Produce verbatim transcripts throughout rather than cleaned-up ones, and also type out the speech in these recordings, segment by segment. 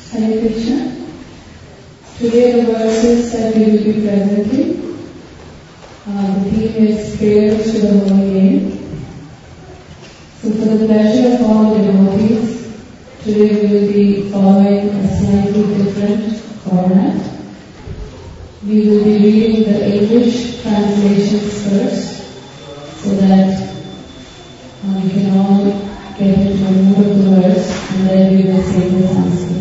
Hare Krishna. Today the verses that we will be presenting, uh, the theme is prayers to the Holy Name. So for the pleasure of all the devotees, today we will be following a slightly different format. We will be reading the English translations first, so that uh, we can all get into the mood of the verse, and then we will sing the Sanskrit.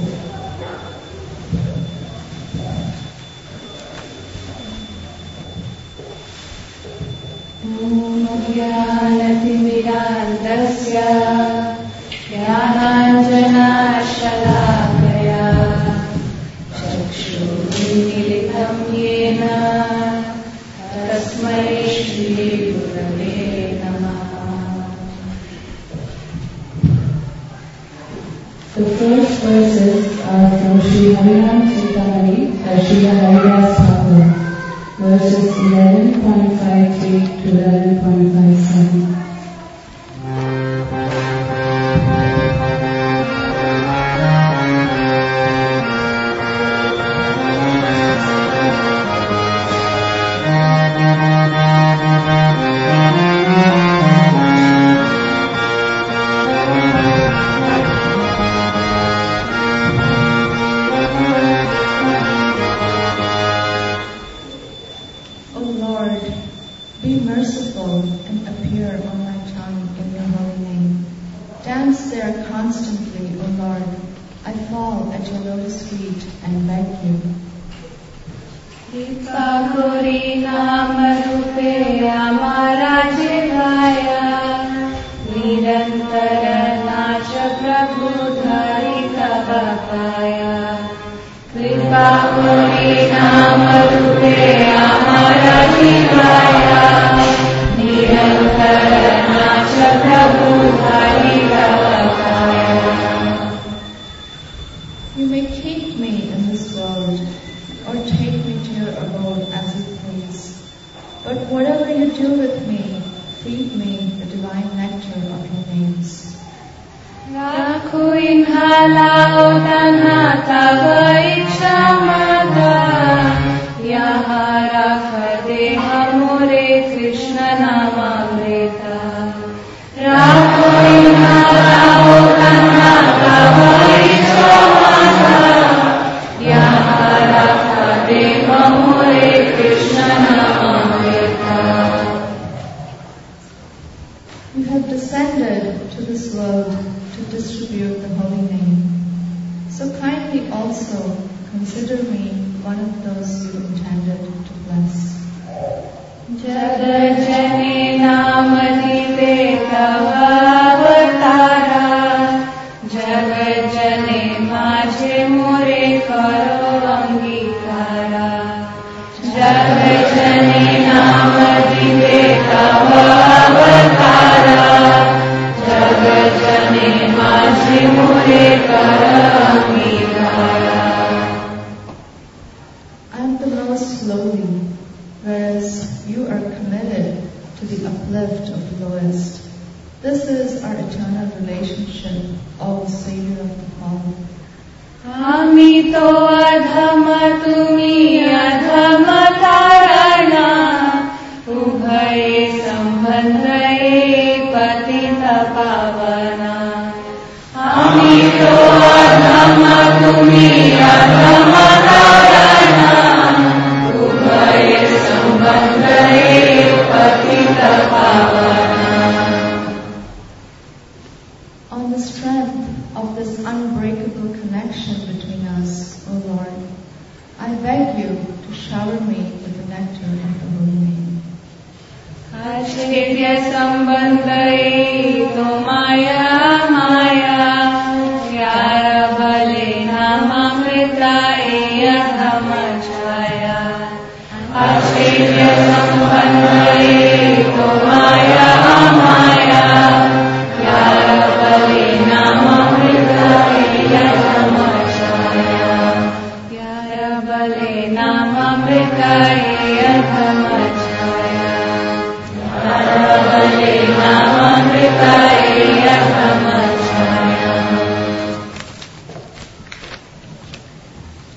ज्ञानतिमिरान्धस्य ज्ञानाञ्जनाशलाकया चक्षुरुन्मीलितं येन तस्मै श्रीगुरवे नमः. The first verses are from Sri Harinam Chittahari by Sri Haridas Thakur, verses eleven point five three to eleven point five seven.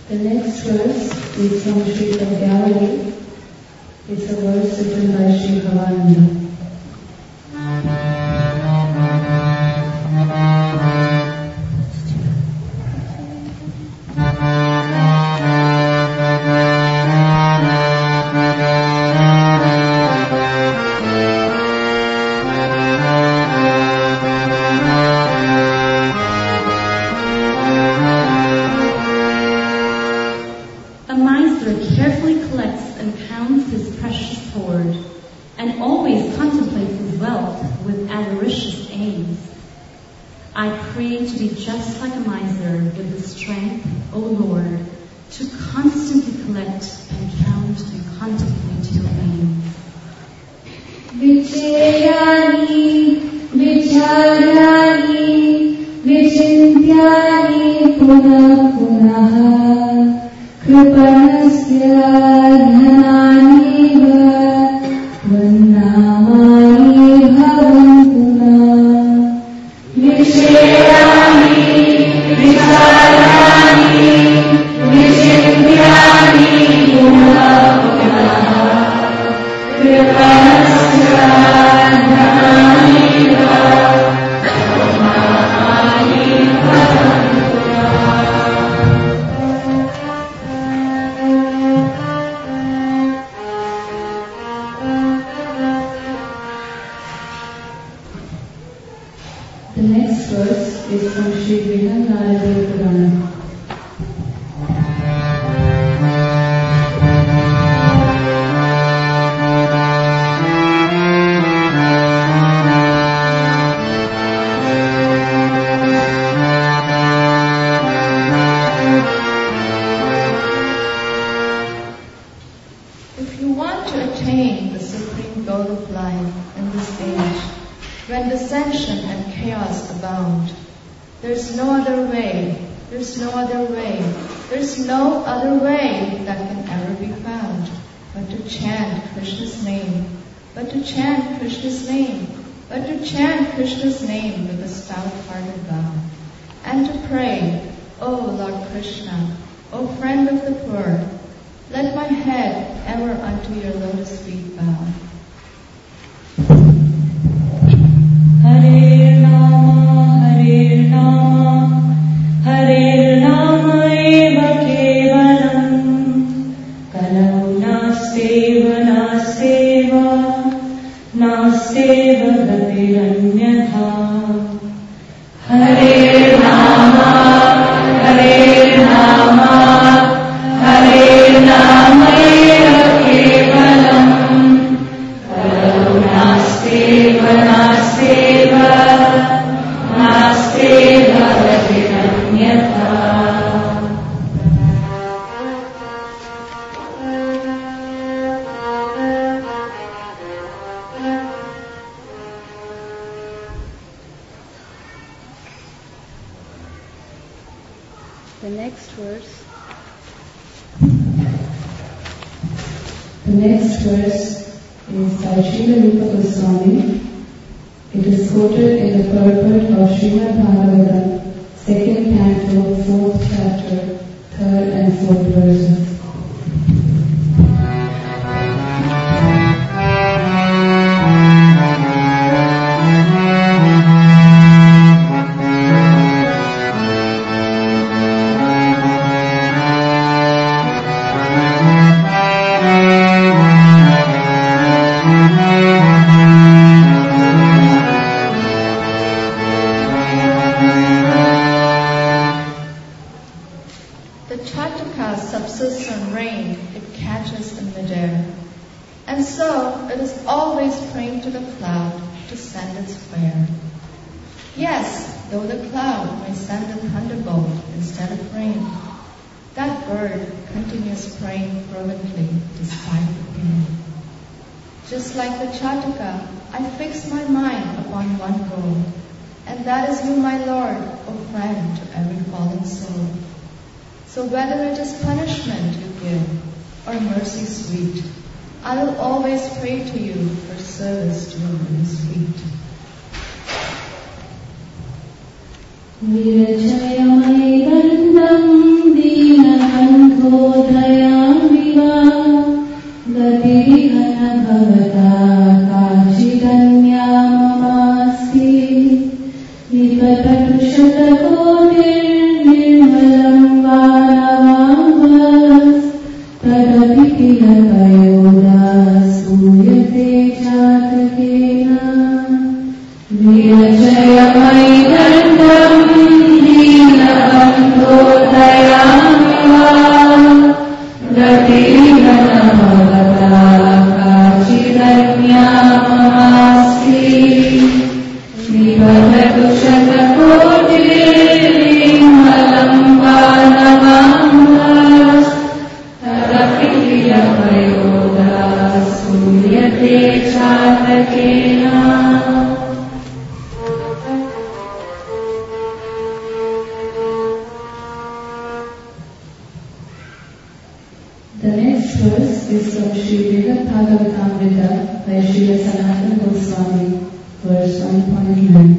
The next verse is from Sri Padyavari. It's a verse written by Sri Bhavananda. Just like a miser, give the strength, O Lord, to constantly collect and count and contemplate your name. Vichayani, vicharani, vichintyani punah punah, kripanasya dhananiva, vannamani bhavantuna. Vichayani, vicharani, vichintyani punah punah, kripanasya dhananiva, vannamani bhavantuna. The next verse is from Sri Brihanaradiya Purana. If you want to attain the supreme goal of life in this age, when dissension and chaos abound, there's no other way, there's no other way, there's no other way that can ever be found but to chant Krishna's name, but to chant Krishna's name, but to chant Krishna's name with a stout-hearted vow, and to pray, O Lord Krishna, O friend of the poor, let my head ever unto your lotus feet bow. Hare Rama, Hare Rama, Hare Rama eva kevalam, kalau nasteva nasteva, nasteva gatiranyatha. Hare Rama, Hare Rama, Hare Rama eva kevalam, kalau nasteva nasteva, nasteva gatiranyatha. The next verse. The next verse is by Srila Rupa Goswami. It is quoted in the purport of Srimad Bhagavatam, second canto, fourth chapter, third and fourth verses. Just like the Chataka, I fix my mind upon one goal, and that is you, my Lord, O friend to every fallen soul. So whether it is punishment you give, or mercy sweet, I will always pray to you for service to your lotus feet. Virachayamai dandam dinakam दीनपयोदा सूयते चातकेन वीरजयमैदण्डम् दीनबन्धो दयामिवा गतिर्न भवता काचिदन्यामस्ति निबधतु शतकोटिर्निर्मलं वानवाङ्गास् तदपि दीनपयोदा सूयते चातकेन. The next verse is from Srimad Bhagavatamrita by Srila Sanatana Goswami, verse one point nine.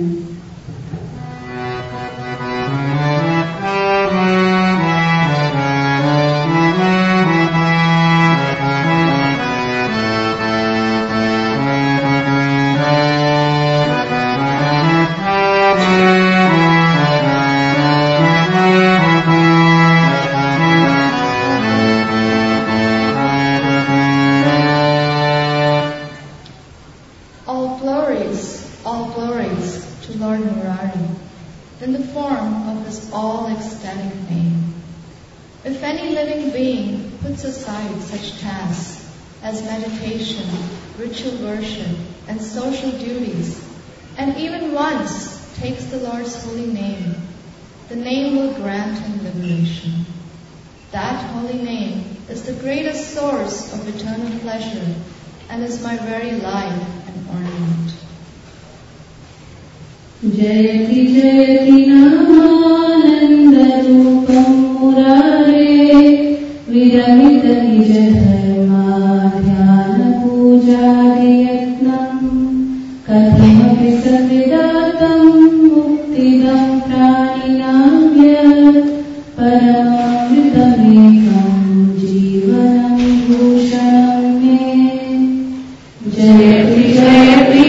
Jayati Jayati Namanandarupam Murare Viramita Nijadharma Dhyana Pujadiyatnam Kathamapi Savidatam Muktidam Praninamyat Paramamritamekam Jivanam Bhushanam Me. Jayati Jayati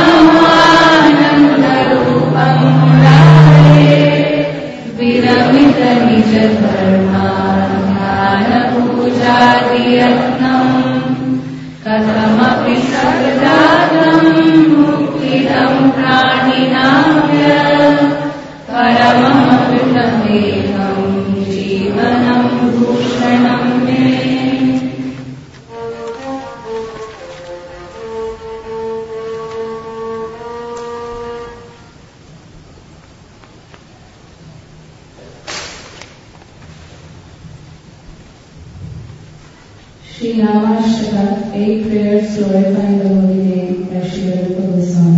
विरमित निज धर्मा ध्यान पूजादियत्नम् कथमपि सगदादम् मुक्तिदम् प्राणिनाम्यत् परममृतमेकम् जीवनम् भूषणम् मे. Shri Namashtaka, eight prayers glorifying the holy name by Shri Rupa Goswami.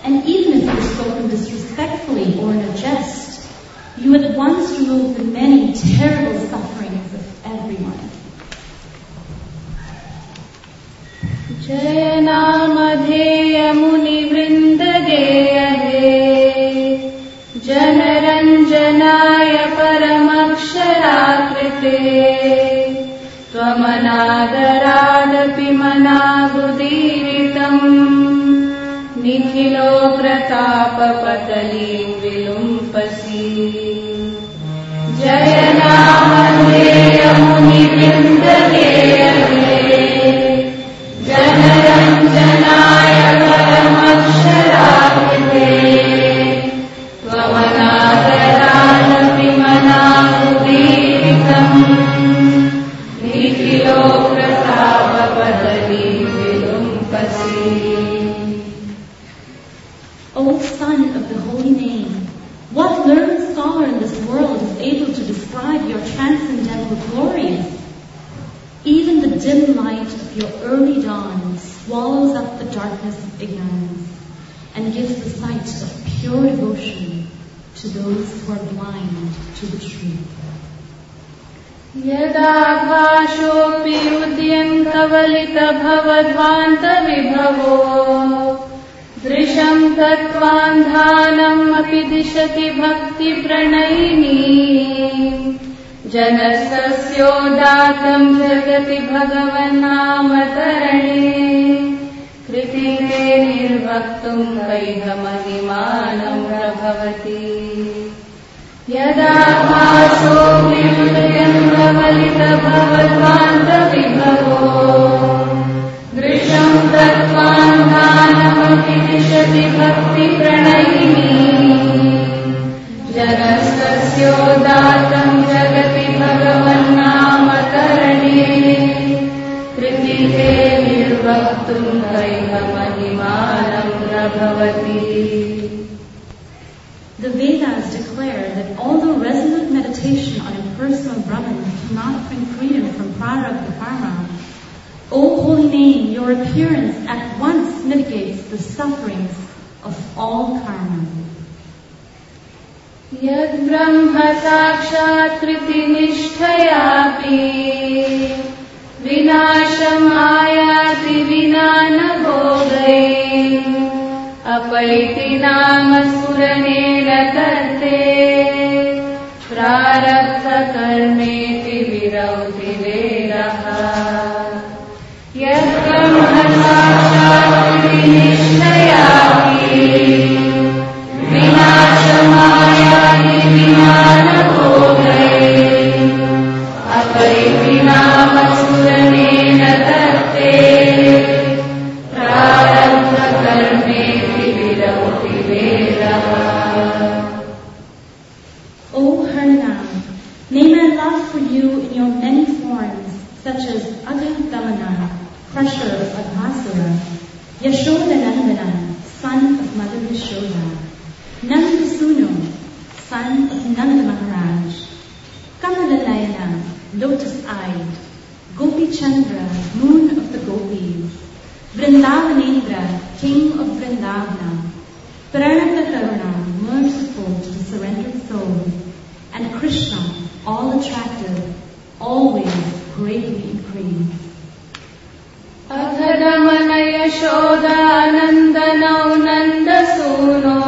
And even if it was spoken disrespectfully or in a jest, you at once remove the many terrible sufferings of everyone. Jaya Namadheya Muni Vrinda Geya He Janaranjanaya Paramakshaраkrite Tvamanadaraadapi manabudiritam Nikhilo pratapa patalim vilumpasi Jaya Namadheya Muni Vrinda Geya He Janaranjanaya Paramakshaраkrite Tvamanadaraadapi manabudiritam Nikhilo pratapa patalim vilumpasi. O Son of the Holy Name, what learned scholar in this world is able to describe your transcendental glories? Even the dim light of your early dawn swallows up the darkness of ignorance and gives the sight of pure devotion to those who are blind to the truth. Yada bhashopi udyankavalita bhavadvanta vibhavo Drisham tatvandhanam api dishati bhakti pranayini Janastasyodatam jagati bhagavannaamatarane Kritite nirvaktum kaidhamadimanam prabhavati Yada bhasopi udyankavalita bhavadvanta vibhavo Drisham tatvandhanamapi dishati bhakti pranayini Janastasyodatam jagati bhagavannaamatarane Kritite nirvaktum kaidhamadimanam prabhavati. The Vedas declare that although resolute meditation on impersonal Brahman cannot bring freedom from prarabdha karma, O Holy Name, your appearance at once mitigates the sufferings of all karma. Yad brahma sakshat kriti nishthayapi vinasham ayati vinana bhogai apaiti nama suranena karte prarabdha karmeti virauti veraha Yad brahma sakshat kriti nishthayapi Vinashamayati vinana bhogai Aparipi nama suranena tate Prarabdha karmeti virauti veraha. O Harinam, may my love for you in your many forms, such as Agadamana, crusher of Adhasura, Yashodanandana, son of Mother Yashoda, Nandasuno, son of Nanda Maharaj, Kamalanayana, lotus-eyed, Gopi Chandra, moon of the gopis, Vrindavanendra, king of Vrindavana, Pranata Karuna, merciful to the surrendered souls, and Krishna, all attractive, always greatly increased. Athadamana Yashoda Nandanau Nandasuno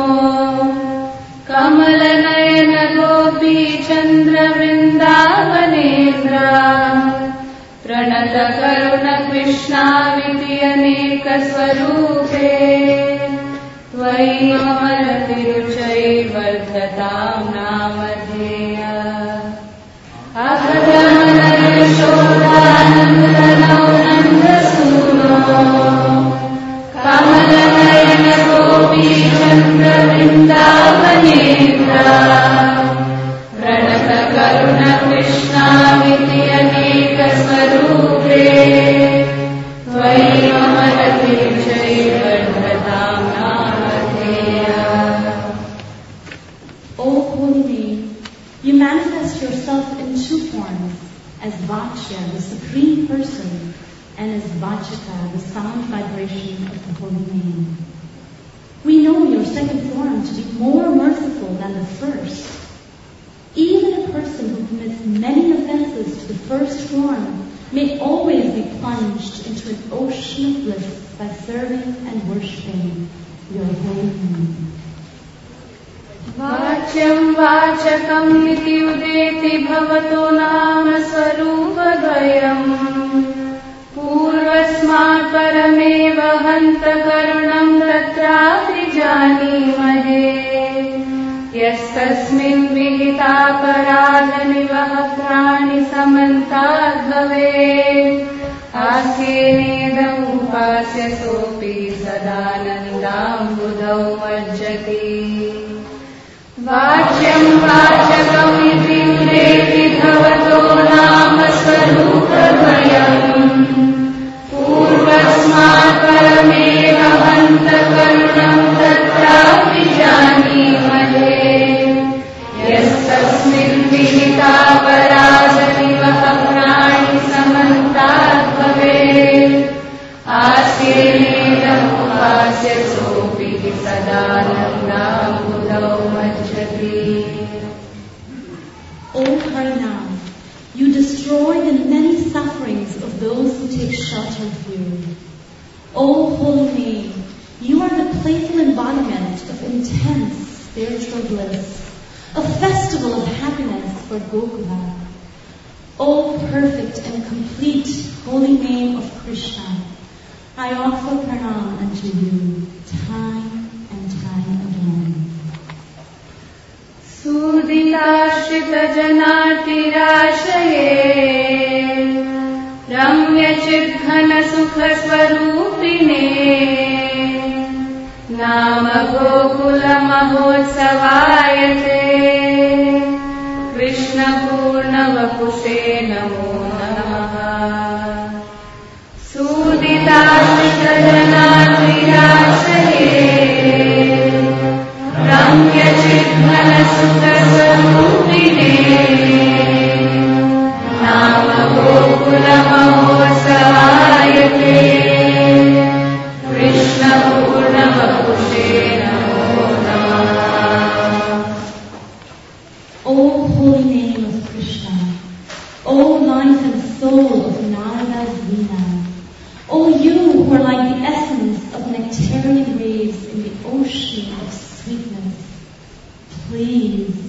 Kamalanayana Gopi Chandra Vrindavanendra Pranata Karuna Krishna Viti Aneka Swarupe Tvai Mamarati Ruchai Vardhatam Namadheya Athadamana Yashoda Nandanau Nandasuno Kamalanayana Gopi Chandra Vrindavanendra Pranata Karuna Krishna Viti Aneka Swarupe Tvai Mamarati Ruchai Vardhatam Namadheya. O Holy Name, you manifest yourself in two forms, as Vachya, the Supreme Person, and as Vachaka, the sound vibration of the Holy Name. We know your second form to be more merciful than the first. Even a person who commits many offenses to the first form may always be plunged into an ocean of bliss by serving and worshipping your holy name. वाच्यं वाचकम् इति उदेति भवतो नाम स्वरूपद्वयम् पूर्वस्मात् परमेव हन्तकरुणम् तत्रापि जानीमहे यस्तस्मिन् विहितापराधनिवहत्राणि समन्ताद् भवेत् आस्येनेदम् उपास्य सोऽपि सदानन्दाम्बुधौ मज्जति वाच्यं वाचकम् इति उदेति भवतो नाम स्वरूपद्वयम् पूर्वस्मात् परमेव हन्तकरुणम् तत्रापि जानीमहे यस्तस्मिन् विहितापराधनिवहत्राणि समन्ताद् भवेत् आस्येनेदम् उपास्य सोऽपि सदानन्दाम्बुधौ मज्जति. O Harinam, you destroy the many sufferings of those who take shelter of you. O holy name, you are the playful embodiment of intense spiritual bliss, a festival of happiness for Gokula. O perfect and complete holy name of Krishna, I offer pranam unto you time and time again. Suditashritajanatirashaye Ramyachidghana-sukha-swarupine Nama Gokula-mahotsavayate Krishna-purna-vapushe namo namaha. Suditashritajanatirashaye Ramyachidghana-sukha-swarupine Nama Gokula-mahotsavayate Krishna-purna-vapushe namo namaha. O holy name of Krishna, O life and soul of Narada's Veena, O you who are like the essence of nectarian waves in the ocean of sweetness, please